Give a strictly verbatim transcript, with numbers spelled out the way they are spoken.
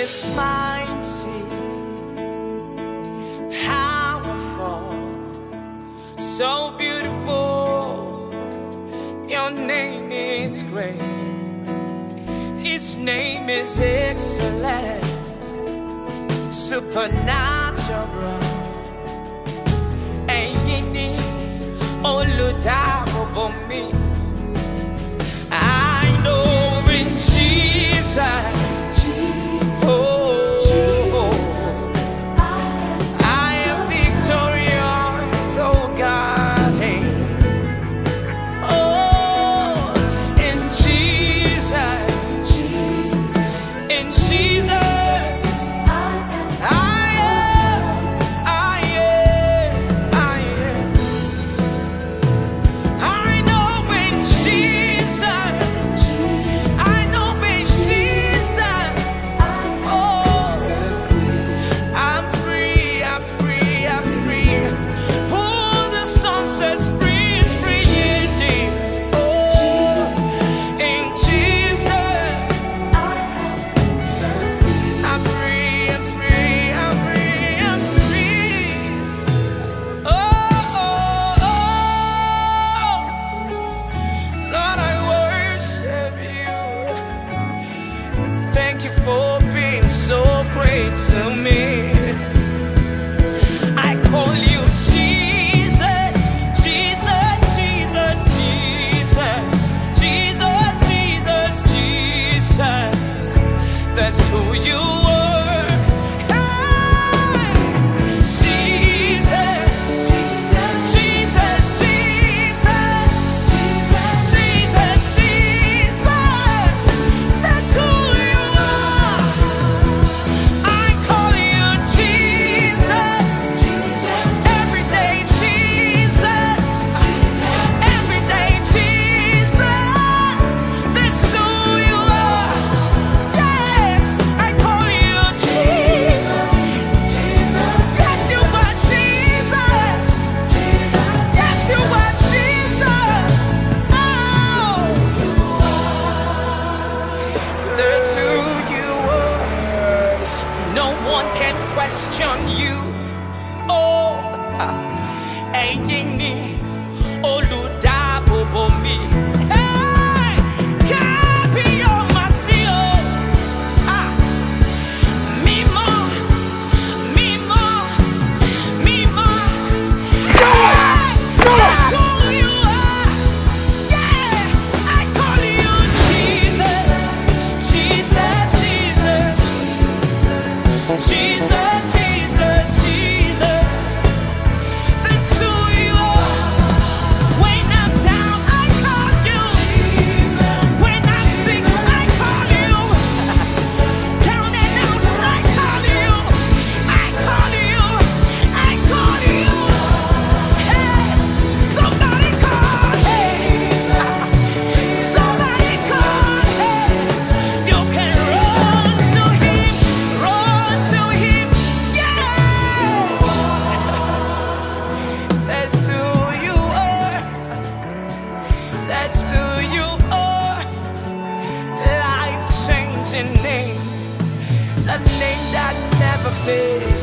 is mighty, powerful, so beautiful. Your name is great. His name is excellent, supernatural. Eyini olùdáàbòbò mi. I know in Jesus. Thank you for being so great to me. I call you Jesus, Jesus, Jesus, Jesus, Jesus, Jesus, Jesus. That's who you are. Question you, oh, eyini olùdáàbòbò mi. Hey, kábíyèsí o, ah, mímọ́, mímọ́, mímọ́. That's who you are. Yeah, I call you Jesus, Jesus, Jesus, Jesus. That's who you are. Life-changing name, the name that never fails.